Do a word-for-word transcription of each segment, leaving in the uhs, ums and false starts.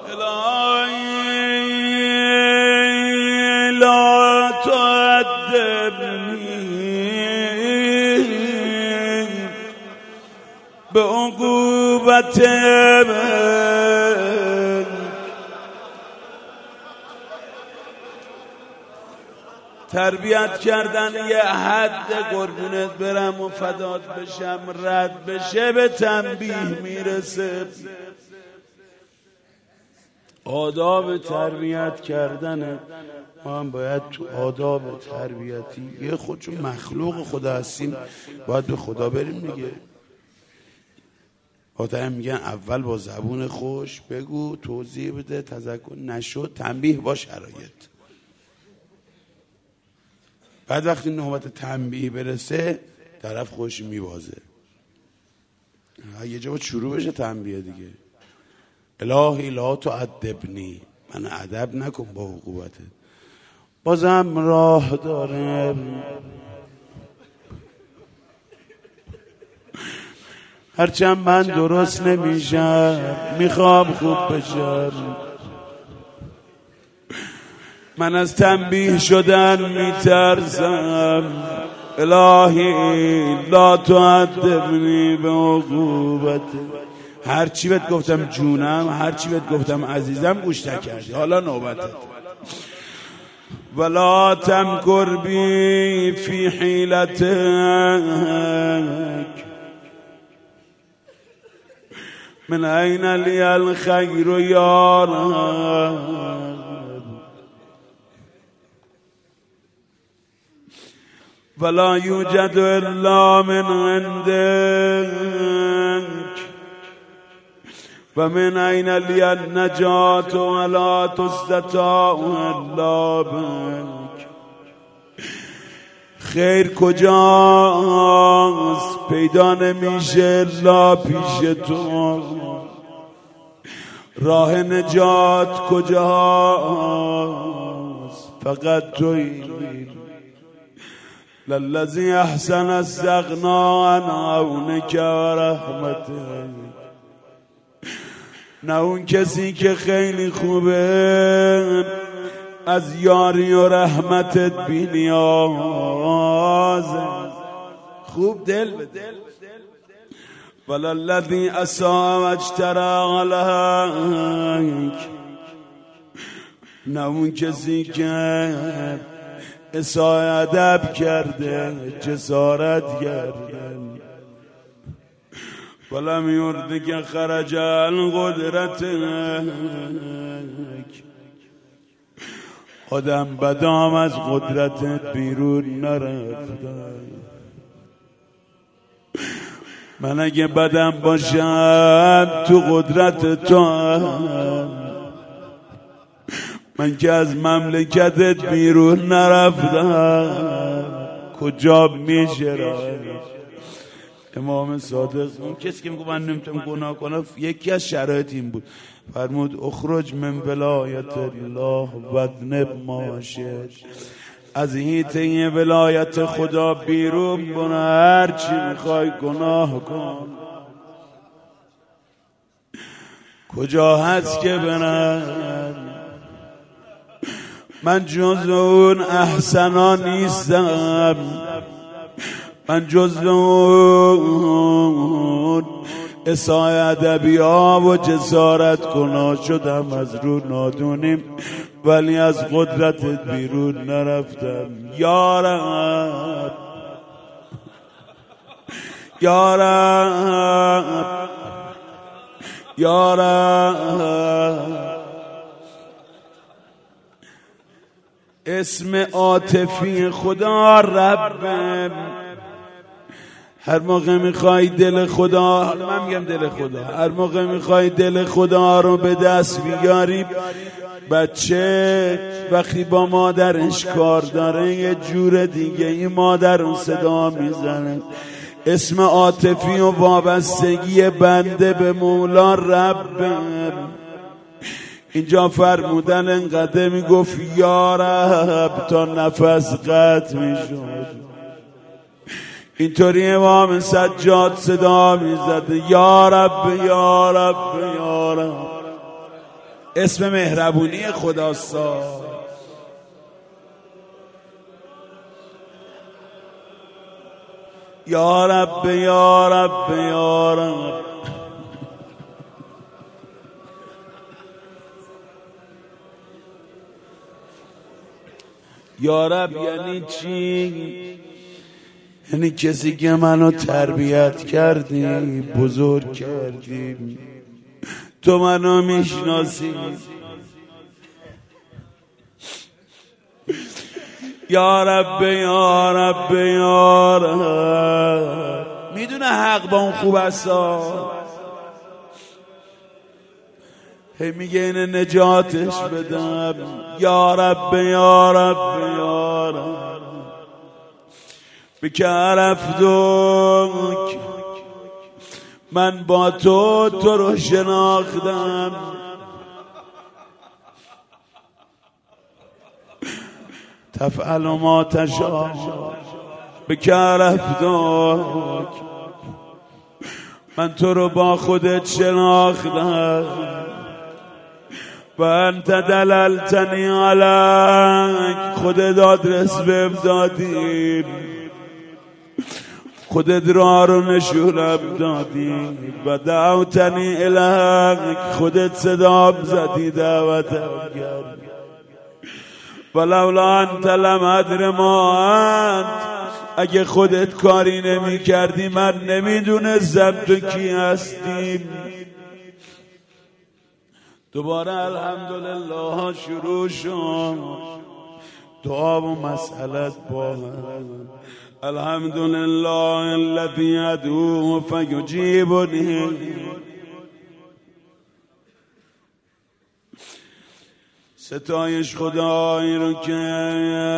الهی لا تعذبنی به عقوبت من. تربیت کردن یه حد قربونت برم و فدات بشم رد بشه به تنبیه میرسه. آداب تربیت کردن ما هم باید تو آداب تربیتی یه خود چون مخلوق خدا هستیم باید به خدا بریم دیگه. آدم میگن اول با زبون خوش بگو، توضیح بده، تذکر نشد تنبیه با شرایط. بعد وقتی نوبت تنبیه برسه طرف خوش میبازه. یه جا باید شروع بشه تنبیه دیگه. الهی لا تعذبنی، من ادب نکن با عقوبتت. بازم راه داره، هرچند من درست نمیشم میخوام خوب بشم. من از تنبیه شدن میترسم. الهی لا تعذبنی به عقوبت. هرچی بهت گفتم جونم، هرچی بهت گفتم عزیزم گوش نکردی، حالا نوبتت. ولا تمکر بی فی حیلتک من این لی الخیر یا رب. ولا یوجد الا من عندک و من این لی النجات ولا تستطاع الا بک. خیر کجاست پیدا نمیشه الا پیش تو. راه نجات کجاست فقط تویی. للذی احسن استغنا عن عونک و رحمتک. نه اون کسی که خیلی خوبه از یاری و رحمتت بی نیازه. خوب دل بده. وللذی اساء و اجترا علیک. نه اون کسی که اساء ادب کرده جسارت کرده. ولم یردک خرج القدرتک. آدم بدام از قدرتت بیرون نرفتم. من اگه بدم باشم تو قدرت تو هم. من که از مملکتت بیرون نرفتم کجا میشه راه. امام صادق اون کسی که میگه من نمیتونم گناه کنم یکی از شرایط این بود، فرمود اخرج من ولایت الله وذنب ما شئت. از حیطه ولایت خدا بیرون برو، هر چی میخوای گناه کن. کجا هست که برم؟ من جز اون احسنا نیستم. من جز اون اساء ادبی‌ها و جسارت کنا شدم از رو نادونیم، ولی از قدرتت بیرون نرفتم. یا رب یا رب یا رب. اسم عاطفی خدا رب. هر موقع میخوای دل خدا، من میگم دل خدا، هر موقع میخوای دل خدا رو به دست بیاری، بچه وقتی با مادرش کار داره یه جور دیگه این مادر رو صدا میزنه. اسم عاطفی و وابستگی بنده به مولا رب. اینجا فرمودن انقدر میگفت یا رب تا نفس قطع میشد. اینطوری امام سجاد صدا میزد یا رب یا رب یا رب. اسم مهربونی خداستا. یا رب یا رب یا رب. یا رب یعنی چی؟ یعنی کسی که منو تربیت کردی، بزرگ کردی، تو منو میشناسی. یا رب یا رب یا رب. میدونه حق با اون خوب هستا، هی میگه اینه نجاتش بدم. یا رب یا رب یا رب. بک عرفتک، من با تو تو رو شناختم. تفعل ما تشاء. بک عرفتک، من تو رو با خودت شناختم. و انت دللتنی علیک، خودت آدرس بهم دادی، خودت راه رو نشونم دادی. و دعوتنی الیک، خودت صدام زدی، دعوتم کردی. ولولا انت لم ادر ما انت، اگه خودت کاری نمی کردی من نمیدونستم تو کی هستی. دوباره الحمدلله شروع شد، دعا و مسئلت با الحمدلله الذی ادعوه فیجیبنی. ستایش خدایی رو که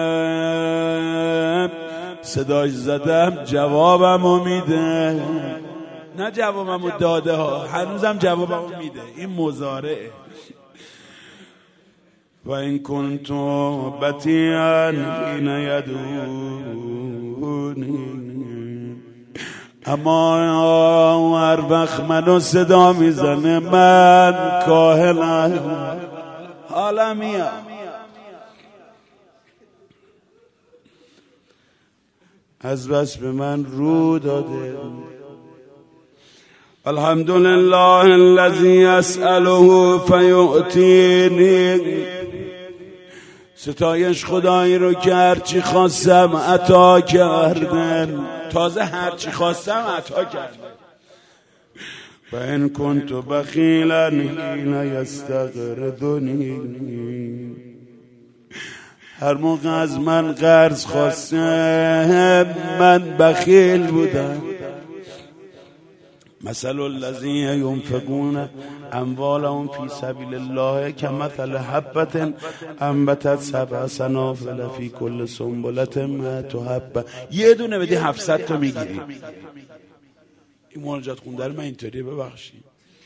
صداش زدم جوابمو میده. نه جوابمو داده ها، هنوزم جوابمو میده. این مضارعه. و این کنتو بطیعا حین یدعونی، اما هر وقت منو صدا میزنه من کاهلم، حالا میاد. از بس به من رو داده. الحمدلله الذی اسأله فیعطینی. ستایش خدایی رو که هرچی خواستم عطا کردن. تازه هرچی خواستم عطا کردن. و ان کنت بخیلا حین یستقرضنی، هر موقع از من قرض خواستم من بخیل بودم. مثل الذین ینفقون اموالهم فی سبیل الله کمثل حبة انبتت سبع سنابل فی کل سنبلة مئة حبة. یه دونه بدی هفتصد تا میگیری. این مناجات خونده رو من اینطوریه، ببخشید.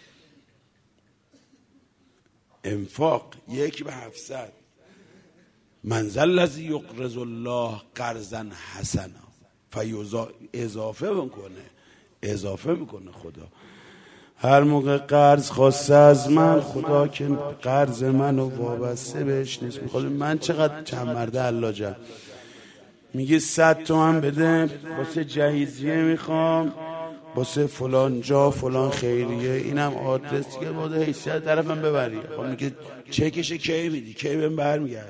انفاق یک به هفتصد. من ذا الذی یقرض الله قرضا حسنا، فیضاعف اضافه میکنه اضافه میکنه خدا. هر موقع قرض خواسته از من، خدا که قرض منو وابسته بهش نیست. میخواد من چقدر چند مرده علاجم، میگه صد تومن بده واسه جهیزیه میخوام، واسه فلان جا فلان خیریه، اینم آدرس که باید حیثیت طرفم ببری. خب میگه چکش کی میدی، کی بهم برمیگردی؟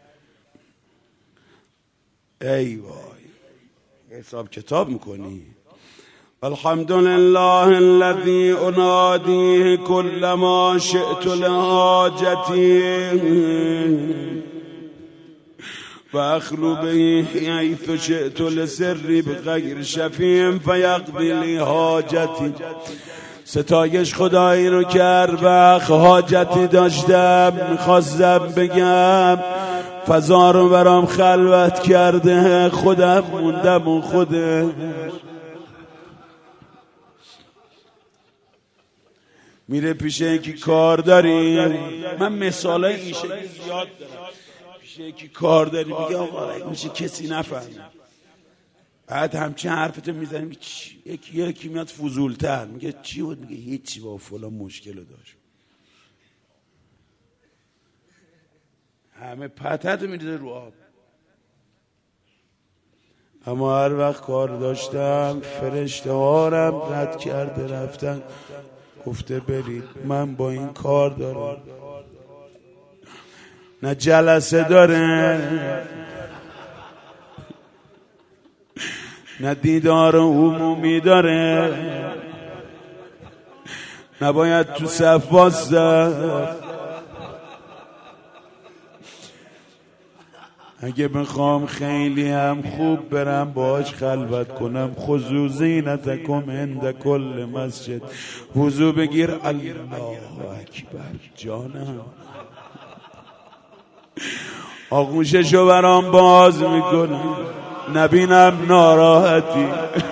ای وای، حساب کتاب میکنی. الحمدلله الذی انادیه کل ما شئت لحاجتی و اخلو به حیث شئت لسری بغیر شفیع فیقضی لی حاجتی. ستایش خدایی رو که هر وقت حاجتی داشتم میخواستم بگم، فضا رو برام خلوت کرده، خودم موندم و خوده. میره پیش یکی کار داری، من مثالای این شکلی زیاد دارم. پیش یکی کار داری میگه آقا میشه کسی نفهمه، بعد همچین حرفتو میزنی میگه یکی یکی میاد فضولتر میگه چی بود، میگه هیچی با فلان مشکل داشت. همه پتت میریزه رو آب. اما هر وقت کار داشتم فرشته هارم رد کرده رفتن، گفته برید من با این کار دارم. نه جلسه داره، نه دیدار عمومی داره، نباید تو صف واسه. اگه بخوام خیلی هم خوب برم باش خلوت کنم، خذوا زینتکم عند کل مسجد، وضو بگیر الله اکبر جانم، آغوششو برام باز میکنه نبینم ناراحتی.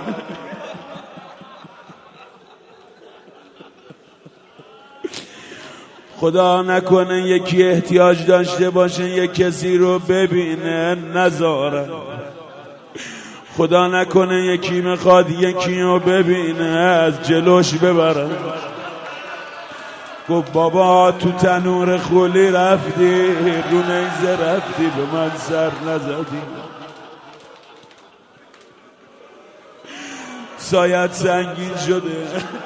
خدا نکنه یکی احتیاج داشته باشه یک کسی رو ببینه نذاره، خدا نکنه یکی میخواد یکی رو ببینه از جلوش ببره. گفت بابا تو تنور خولی رفتی، رو نیزه رفتی، به من سر نزدی. سایت سنگین شده.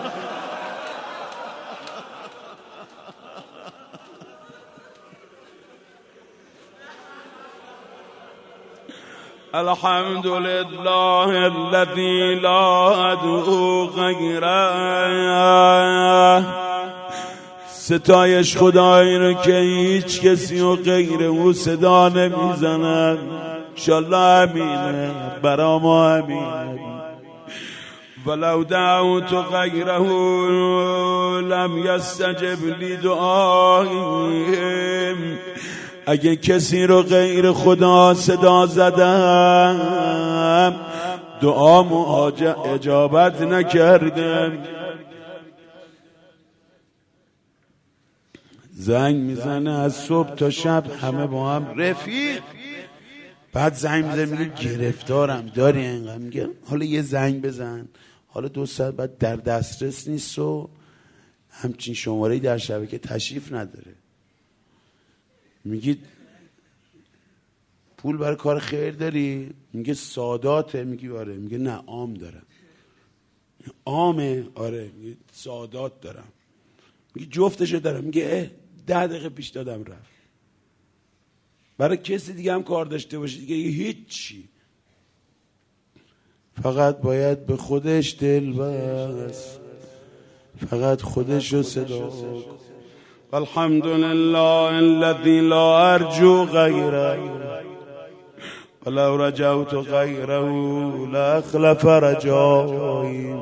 الحمد لله الذي لا ادعو غیره. ستایش خدایی رو که هیچ کسی و غیر او صدا نمیزنن. انشالله امینه، برا ما امینه. ولو دعوت غیره لم یستجب لی دعائهم. اگه کسی رو غیر خدا صدا زدم دعامو اجابت نکردم. زنگ میزنه از صبح تا شب همه با هم رفیق، بعد زنگ میزنه میگه گرفتارم داری اینقدر، میگه حالا یه زنگ بزن، حالا دو ساعت بعد در دسترس نیست و همچین شماره‌ای در شبکه تشریف نداره. میگی پول برای کار خیر داری؟ میگه ساداته. میگی آره. میگه نه عام دارم. عامه؟ آره. میگه سادات دارم. میگه جفتشو دارم. میگه ده دقیقه پیش دادم رفت. برای کسی دیگه هم کار داشته باشه دیگه هیچی، فقط باید به خودش دل بست، فقط خودش رو صدا. الحمد لله الذي لا ارجو غیره ولو رجوت غیره لاخلف رجایی.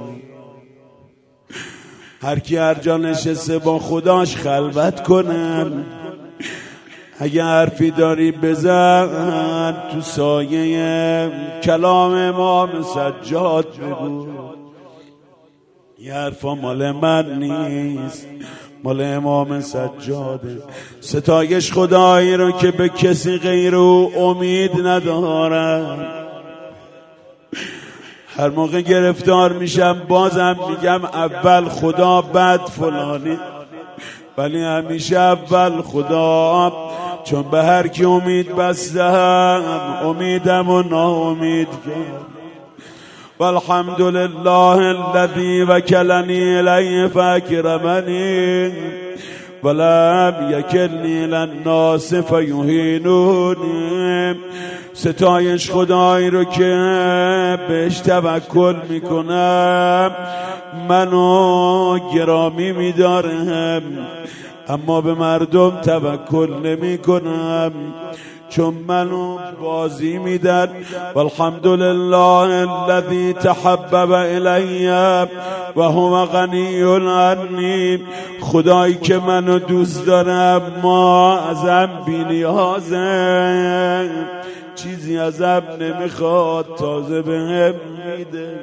هر کی هر جا نشسته با خداش خلوت کنه، اگه حرفی داری بزن تو سایه کلام امام سجاد بگو. یه حرفا مال من نیست، مال امام سجاده. ستایش خدایی رو که به کسی غیر او امید ندارم. هر موقع گرفتار میشم بازم میگم اول خدا بعد فلانی، ولی همیشه اول خدا، چون به هر کی امید بستم امیدم و ناامید کرد. والحمد لله الذي وكلني إليه فأكرمني ولم يكلني للناس فيهينوني. ستایش خدایی رو که بهش توکل میکنم منو گرامی میدارم، اما به مردم توکل نمی کنم چون منو بازی میدن. والحمد لله الذي تحبب الی و هو غنی عنی. خدایی که منو دوست دارم ما ازم بی‌نیازه، چیزی ازم نمیخواد تازه بهم میده.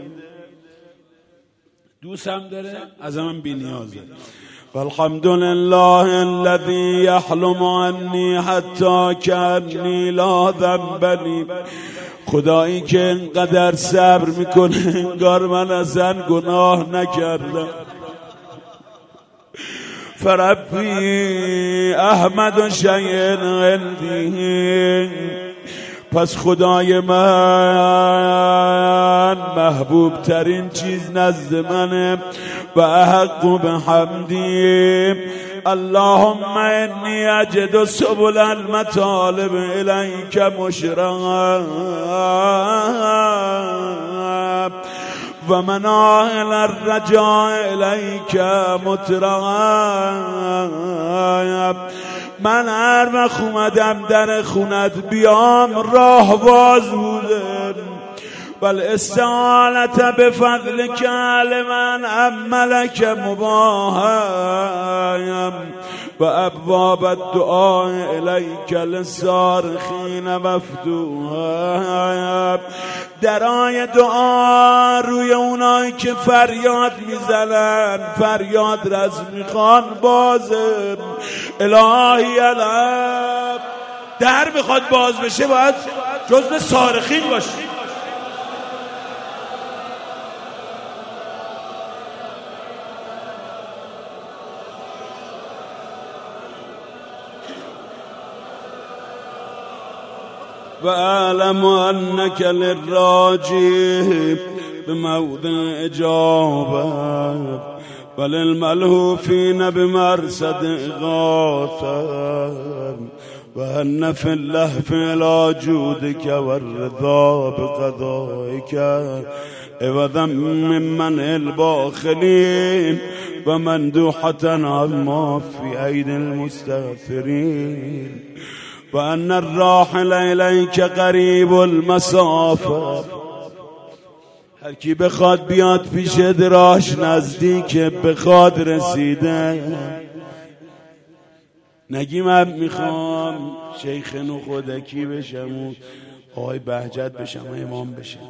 دوستم داره ازم بی‌نیازه. والحمد لله الذي يحلم عني حتى كأني لا ذنب لي. خدایی که انقدر صبر میکنه انگار من اصلا گناه نکردم. فربی احمد شیء عندی، پس خدای من محبوب ترین چیز نزد منه و احق به حمدی. اللهم انی اجد سبل المطالب الیک مشرقا و مناهل الرجاء الیک مطرقا. من هر وقت اومدم در خونت بیام راه باز بوده، بل استعانت بفضل کل من عملک مباهم و ابواب الدعاء الیک للصارخین مفتوحا. درای دعا روی اونایی که فریاد میزنن، فریاد رز میخوان بازه. الهی علم در میخواد باز بشه باید جزو صارخین باشی. و اعلم انک للراجی بموضع اجابه وللملهوفین بمرصد اغاثه و ان فی اللهف الی جودک والرضا بقضائک عوضا ممن الباخلین و مندوحة عما فی عید المستغفرین و ان الراحل الیک قریب المسافه. هر کی بخواد بیاد پیش دراش نزدیک، بخواد رسیده. نگی من میخوام شیخ نخودکی بشم و آقای بهجت بشم و امام بشم.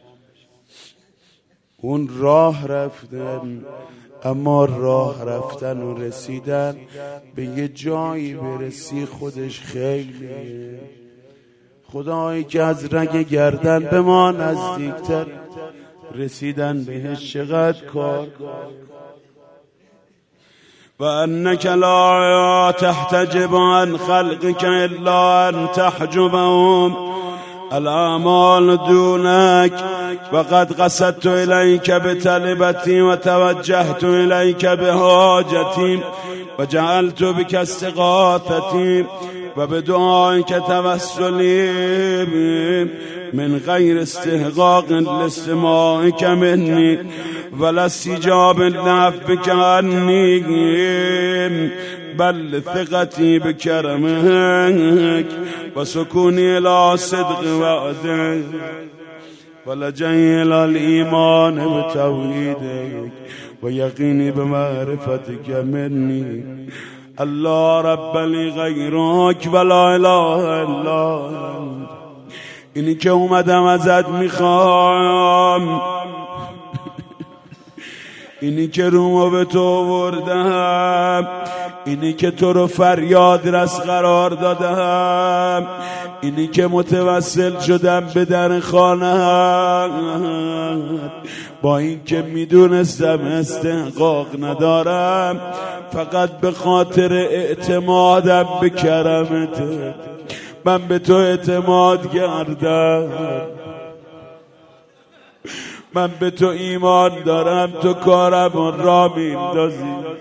اون راه رفتن، اما راه رفتن و رسیدن به یه جایی برسی خودش خیلی. خدایی که از رگ گردن به ما نزدیکتر، رسیدن بهش چقدر کار. و انک لا تحتجب عن خلقك الا ان تحجبهم الاعمال دونك وقد قصدت الیک بطلبتی و توجهت الیک بحاجتی و جعلت بک استغاثتی و بدعائک توسلی من غیر استحقاق لاستماعک منی ولا استجاب لعفوک عنی بل ثقتی بکرمک و سکونی الی صدق وعدک ولجئی الی الایمان بتوحیدک و یقینی بمعرفتک منی. الله رب لی غیرک ولا اله الا انت. اینی که اومدم ازت میخوام، اینی که رومو به تو آوردم، اینی که تو رو فریاد رس قرار دادم، اینی که متوسل شدم به در خانه، با این که میدونستم استحقاق ندارم، فقط به خاطر اعتمادم به کرمت. من به تو اعتماد کردم، من به تو ایمان دارم، تو کارم را میندازی.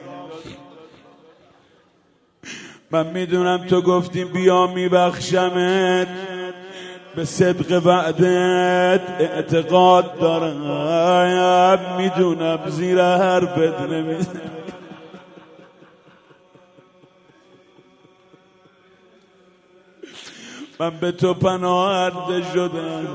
من میدونم تو گفتی بیا میبخشمت، به صدق وعدت اعتقاد دارم، میدونم زیر حرفت نمیزنم. من به تو پناهنده شدم.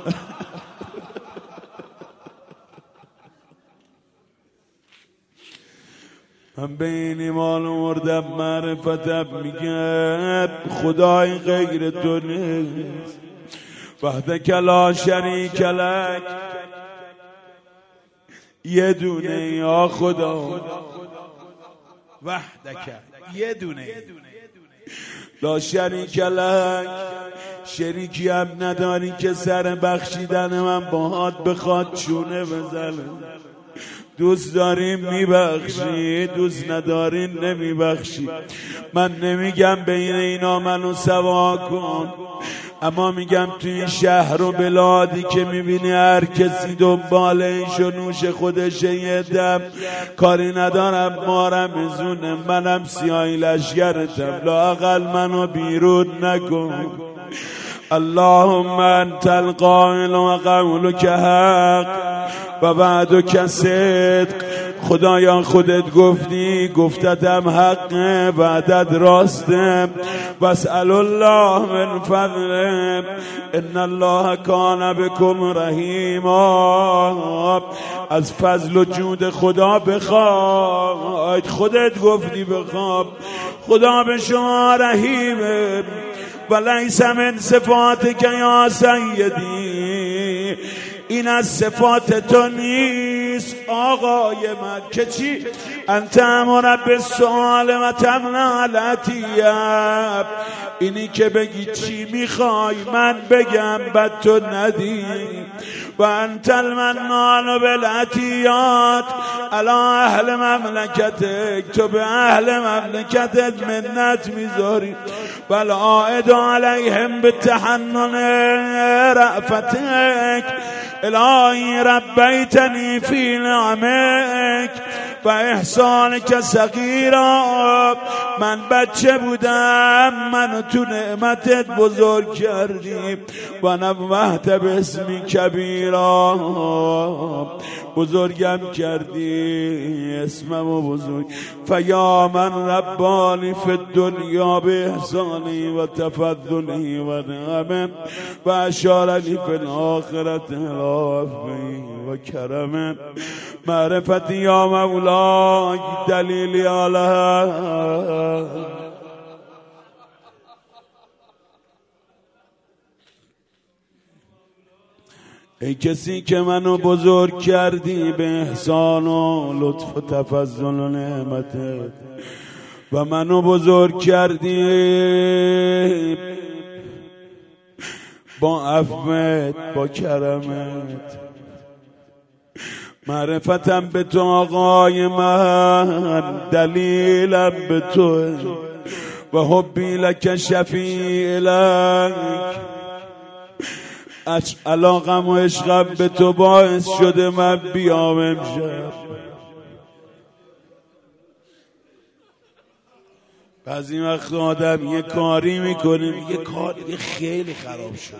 من به این ایمان مردم، معرفتم میگه خدای غیر تو نیست. وحدک لا شریک لک، یه دونه یا خدا. وحدک یه دونه، لا شریک لک، شریکی هم نداری که سر بخشیدن من باهات بخواد چونه بزنه. دوست داریم میبخشی، دوست ندارین نمیبخشی. من نمیگم بین اینا منو سوا کن، اما میگم توی این شهر و بلادی که میبینی هر کسی دنبال ایش و نوش خودشه، یه دم کاری ندارم مارم بزونه، منم سیاهی لشگرتم، لااقل منو بیرون نکن. اللهم انت القائل و قولک حق و وعدک صدق. خدایا خودت گفتی، گفتتم حقه، وعدت راسته. واسأل الله من فضله ان الله کان بکم رحیما. از فضل و جود خدا بخواد، خودت گفتی بخواد، خدا به شما رحیمه. ولیس من صفاتک یا سیدی، این از صفات تو نیست آقای من که چی؟ انت امر بالسؤال و تمنع العطیه، اینی که بگی چی میخوای من بگم بعد تو ندی. و انت المنان بالعطیات علی اهل مملکتک، تو به اهل مملکتت منت میذاری. والعائد علیهم بالتحنن رأفتک، الهی ربیتنی فی نعمک و احسانک صغیرا. من بچه بودم، من تو نعمتت بزرگ کردی. و نبوهت باسمی کبیرا، بزرگم کردی، اسممو بزرگ. فیا من ربانی فی الدنیا به احسانی و تفضلی و نعمه و اشارنی فی الاخرت الافی و کرمه. معرفتی یا مولای دلیلی علیه. ای کسی که منو بزرگ کردی به احسان و لطف و تفضل و نعمتت، و منو بزرگ کردی با عفوت، با کرمت. معرفتم به تو آقای من، دلیلم به تو، و حبی لک شفیع لک. علاقم و عشقم به تو باعث شده من بیام امشب. بعضی وقت آدم یه کاری میکنه میگه کار دیگه خیلی خراب شده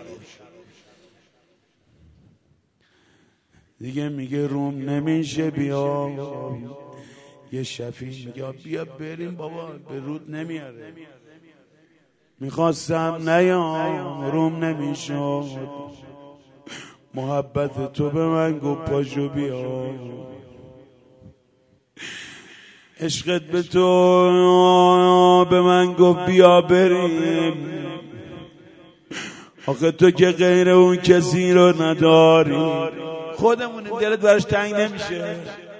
دیگه، میگه روم نمیشه بیا. یه شفیع میگه بیا بریم بابا، به رود نمیاره. میخواستم نیام، روم نمیشد. محبت تو به من گفت پاشو بیا. عشقت به تو به من گفت بیا بریم. آخه تو که غیر اون کسی رو نداری، خودمونیم، دلت برش تنگ نمیشه.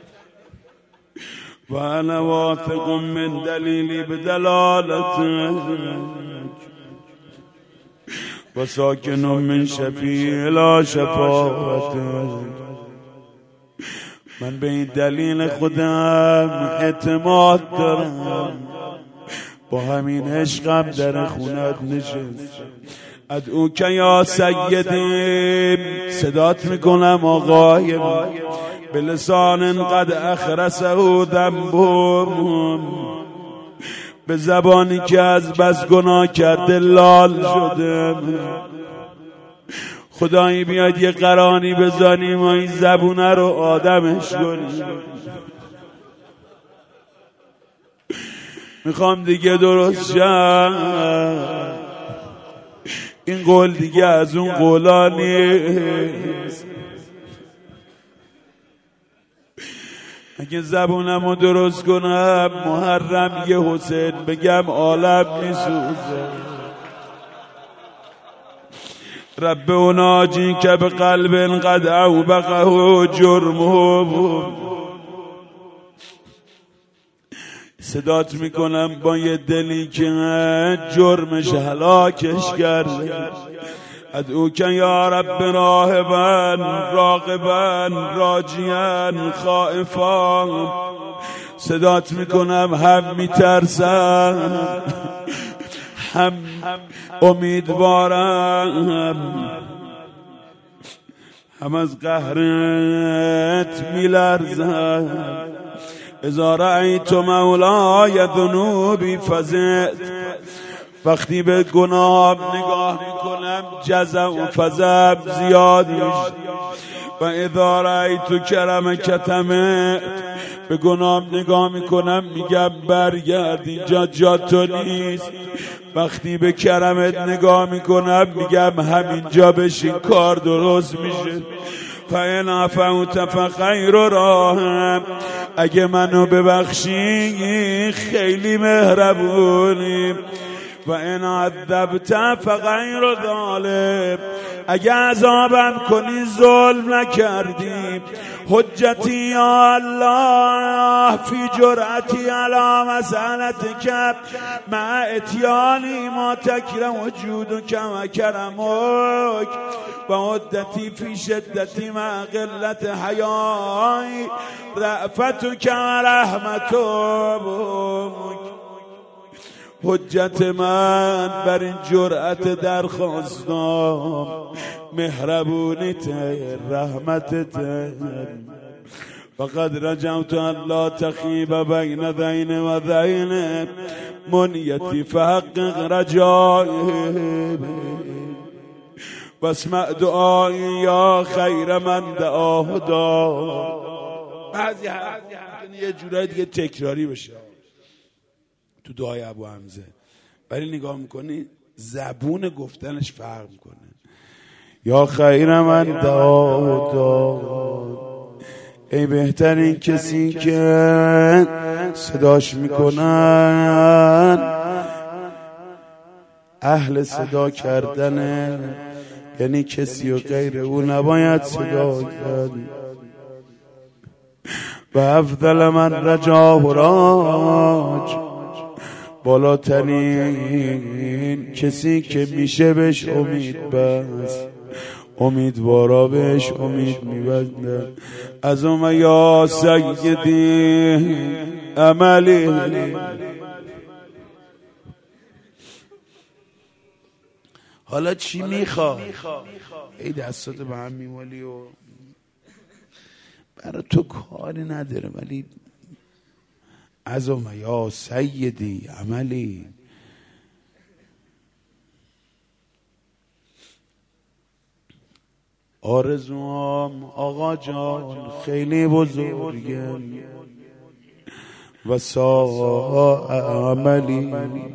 و انا واثق من دلیلی به دلالتک و ساکن من شفیع لا شفاعتک. من به این دلیل خودم اعتماد دارم، با همین عشقم در خونت نشست. ادعو که یا سیدی، صدات میکنم آقای من، به لسان قد اخرسه ذنبم، به زبانی که از بس گناه کرده لال شده. خدایی بیاد یه قرانی بزنیم و این زبونه رو آدمش کنیم. میخوام دیگه درست شم، این قول دیگه از اون قولا نیست. اگه زبونمو درست کنم محرم یه حسین بگم عالم میسوزه. رب ناجی که به قلب قد اوبقه جرمه، صدات میکنم با یه دلی که جرمش هلاکش کرده. ادعوک یا رب راهبا راغبا راجیا خائفا، صدات میکنم هم میترسم هم امیدوارم، هم از قهرت میلرزم. اذا رأیت مولای ذنوبی فزعت، وقتی به گناه نگاه میکنم جزع و فزع زیاد میشه. و اذا رأیت کرمک طمعت، به گناه نگاه میکنم میگم برگرد اینجا جا تو نیست. وقتی به کرمت نگاه میکنم میگم همینجا بشین کار درست میشه. فَإِنْ عَفَوْتَ فَخَيْرُ رَاحِمٍ، اگه منو ببخشی خیلی مهربونی. و ان عذبت فغیر ظالم، اگه عذابم کنی ظلم نکردی. حجتی یا الله فی جرأتی علی مسألتک مع اتیانی ما تکرم وجودک و کرمک، و عدتی فی شدتی مع قلت حیایی رأفتک و رحمتک. حجت من بر این جرأت درخواستم مهربونیت رحمتت. فقد رجوت ان لا تخیب بین ذین و ذین منیتی فحقق رجایی، واسمع دعایی یا خیر من دعاه دعا. بعضی حرف یه جورایی دیگه تکراری بشه تو دعای ابو حمزه، ولی نگاه میکنی زبون گفتنش فرق میکنه. یا خیر من دعا دعا، ای بهترین کسی که صداش میکنن اهل صدا کردنه، یعنی کسی و غیر او نباید صدا کرد. و افضل من رجا و راج، بالاترین کسی که میشه بهش امید بست، امیدوارا بهش امید میبندن. از اوم یا سیدی عملی، حالا چی میخوای؟ ای دستات به هم میمالی و برای تو کاری نداره، ولی از اوم یا سیدی عملی. آرزوام آقا جان خیلی بزرگه و ساعت عملی.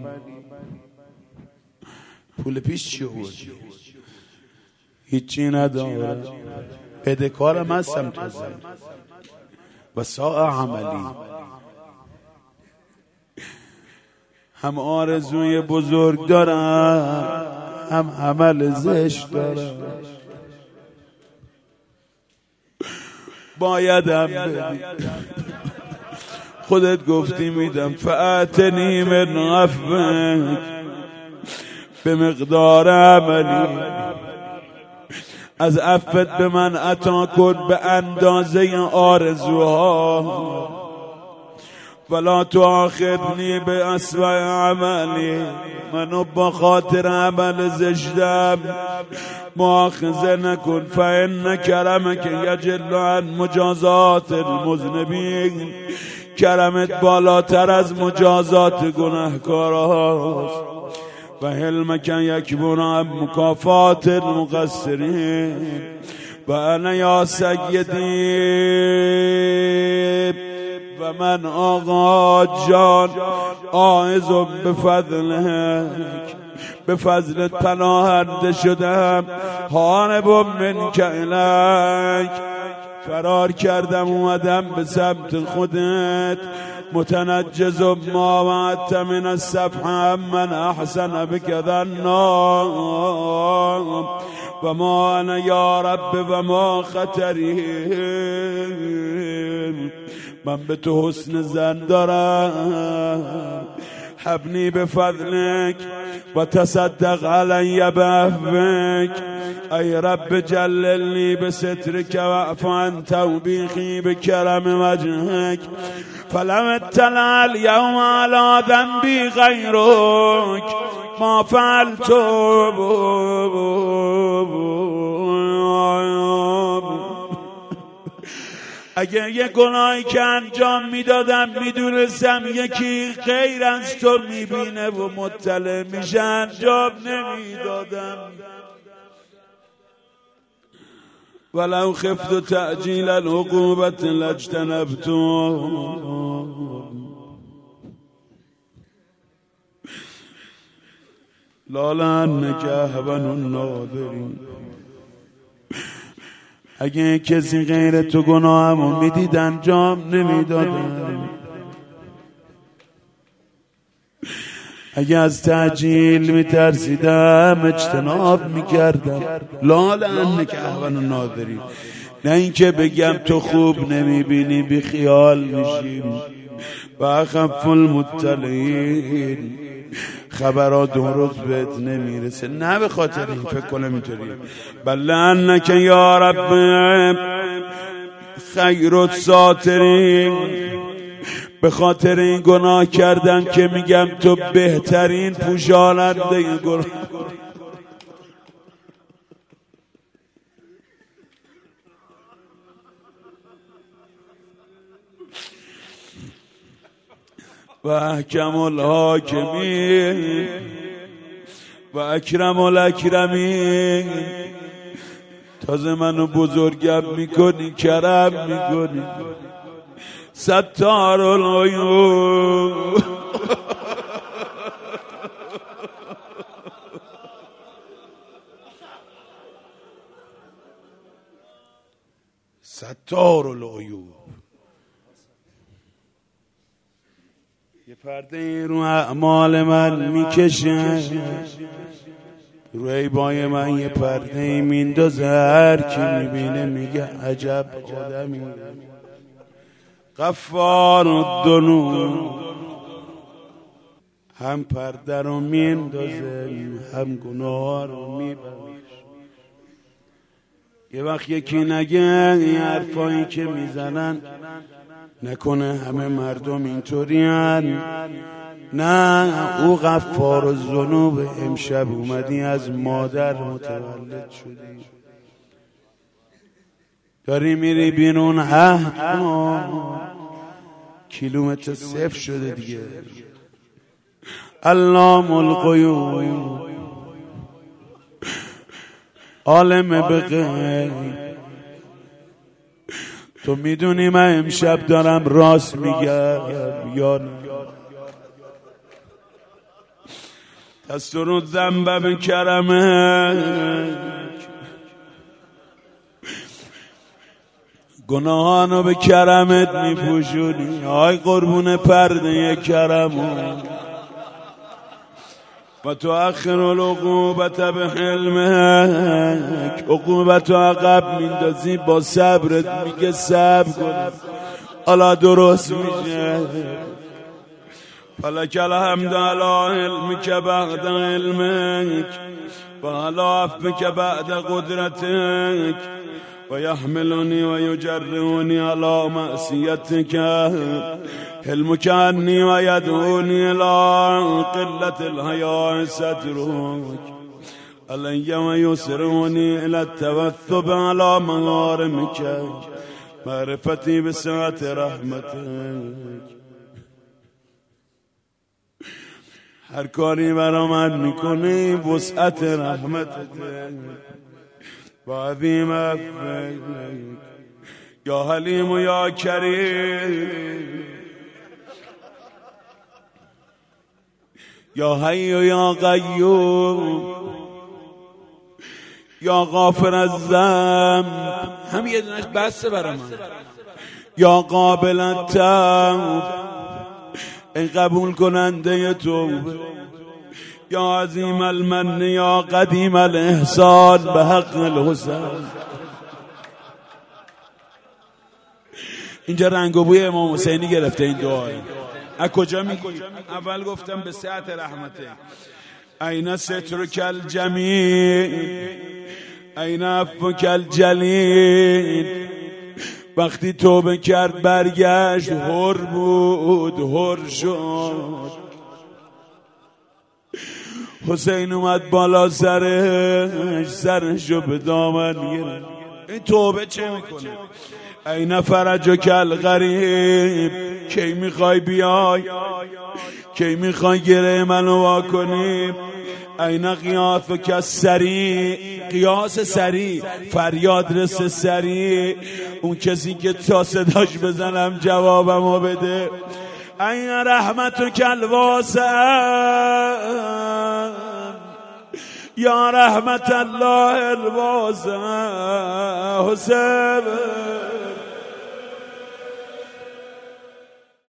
پول پیش چی آوردی؟ هیچی نداره، بدهکارم هستم تازه. و ساعت عملی، هم آرزوی بزرگ دارم هم عمل زشت دارم. بایدم بدی، خودت گفتی میدم. فأتنی من عفوک به مقدار عملی، از عفت به من عطا کن به اندازه آرزوها. ولا تؤاخذنی به اسوء عملی، منو با خاطر عمل زشتم مؤاخذه نکن. فإن کرمک یجل عن مجازات المذنبین، کرمت بالاتر از مجازات گناهکاراست. و حلمک یکبر عن مکافات المقصرین. و انا یا سیدی، و من آقا جان عاذ بفضلک، به فضلت پناهنده شدم. هارب منک الیک، فرار کردم اومدم به سمت خودت. متنجز ما وعدت من السفح من احسن بك ظنا، و ما انا یا رب و ما خطری. من به تو حسن ظن دارم، حبني بفضلك وتصدق علي بعفوك أي رب جللني بسترك واعف عن توبيخي بكرم وجهك فلم اطلع اليوم على ذنبي غيرك ما فعلت اگه یه گناهی که انجام میدادم میدونستم یکی غیر از تو میبینه و مطلع میشه انجام نمیدادم ولو خفت تعجیل العقوبة لاجتنبت لعلنك اهون الناظرین اگه کسی غیر تو گناهمو میدید انجام نمیدادم اگه از تعجیل میترسیدم اجتناب میکردم لعلنک اهون الناظرین نه اینکه بگم تو خوب نمیبینی بی خیال میشیم و اخف المطلعین خبرها درست بهت نمیرسه نه به خاطر این فکر کنم اینطوری بل انک یا رب خیر الساترین به خاطر این گناه کردم که میگم تو بهترین پوشاننده این گناه و احکم الحاکمین و اکرم الاکرمین تازه منو بزرگم میکنی کرم میکنی ستار العیوب ستار العیوب یه پرده رو اعمال من میکشه رو عیبای من یه پرده میندازه هر کی میبینه میگه عجب آدمی غفار الذنوب هم پرده رو میندازه هم گناه رو میبخشه یه وقت یکی نگه این حرفایی که میزنن نکنه همه مردم اینطوری هن نه او غفار الذنوب امشب اومدی از مادر متولد شدی داری میری بیرون عهد کن کیلومتر صفر شده دیگه علام الغیوب عالم به غیب تو میدونی من امشب دارم راست میگم یا نه تستر الذنب بکرمک گناهانو به کرمت میپوشونی آی قربون پرده کرمو و تو اخر العقوبت به حلمک عقوبت و عقب میندازی با صبرت میگه صبر کن حالا درست میشه فلک الحمد علی علمک بعد علمک و علی عفوک بعد قدرتک و یحملنی و یجرونی علی معصیتک حلمک عنی و یدعونی الی قلت الحیاء سترک علی و یسرونی الی التوثب علی محارمک معرفتی بسعت رحمتک هر کاری برا من میکنی وسعت رحمتت و عظیم عفوک یا حلیم و یا کریم یا حی و یا قیوم یا غافر الذنب هم یه دونش بسته برا من یا قابل التوب ای قبول کننده توبه یا عظیم المن یا قدیم الاحسان به حق الحسین اینجا رنگ و بوی امام حسینی گرفته این دعای از کجا میگی؟ اول گفتم به سعت رحمته. این سترک الجمیل این عفوک الجلیل. وقتی توبه کرد برگشت حر بود، حر شد. حسین اومد بالا سرش، سرشو به دامن گرفت. این توبه چه میکنه؟ این فرجک الغریب، کی میخوای بیای؟ کی میخوای گره منو واکنی؟ این قیافک السریع، قیاس سریع، فریاد رس سریع. اون کسی که تا صداش بزنم جوابمو بده. این رحمتک الواسع یا رحمت الله الواسع. حسین